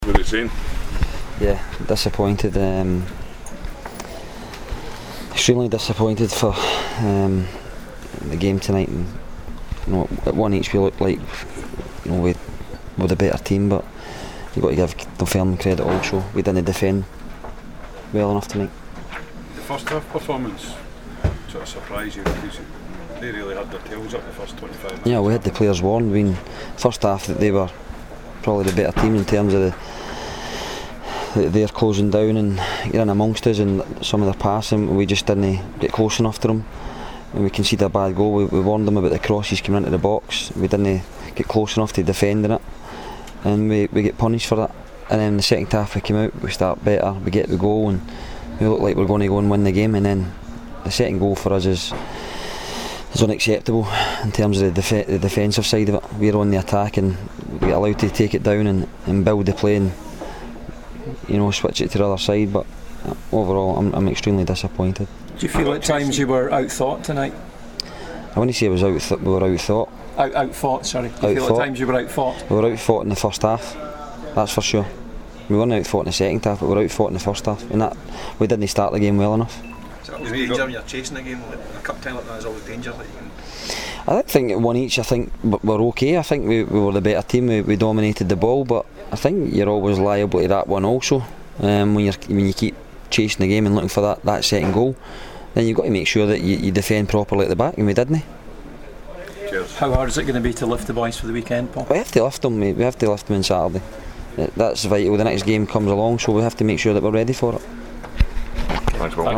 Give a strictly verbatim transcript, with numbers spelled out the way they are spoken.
What are you saying? Yeah, disappointed. Um, extremely disappointed for um, the game tonight. And, you know, at one each we looked like, you know, we were the better team, but you've got to give Dunfermline credit also. We didn't defend well enough tonight. The first half performance sort of surprised you because they really had their tails up the first twenty-five minutes. Yeah, we had the players warned. I mean, first half that they were probably the better team in terms of the, the they're closing down and getting amongst us and some of their passing. We just didn't get close enough to them. When we conceded a bad goal, we, we warned them about the crosses coming into the box. We didn't get close enough to defending it, and we, we get punished for that. And then in the second half we came out, we start better, we get the goal and we look like we're going to go and win the game. And then the second goal for us is is unacceptable in terms of the, def- the defensive side of it. We're on the attack and we get allowed to take it down and, and build the play and, you know, switch it to the other side. But overall I'm, I'm extremely disappointed. Do you feel at times you were outthought tonight? I wouldn't say I was out th- we were out-thought. Out outfought, sorry. Do you feel at times you were outthought? We were out-fought in the first half, that's for sure. We weren't out-fought in the second half, but we were out-fought in the first half, and that we didn't start the game well enough. So that was danger when you're chasing the game. A cup time like that is always danger. That you can... I don't think at one each, I think we're okay. I think we, we were the better team. We, we dominated the ball, but I think you're always liable to that one also. Um, when you when you keep chasing the game and looking for that, that second goal, then you've got to make sure that you, you defend properly at the back, and we didn't. Cheers. How hard is it going to be to lift the boys for the weekend, Paul? We have to lift them. Mate. We have to lift them on Saturday. That's vital. The next game comes along, so we have to make sure that we're ready for it. Thanks, Paul.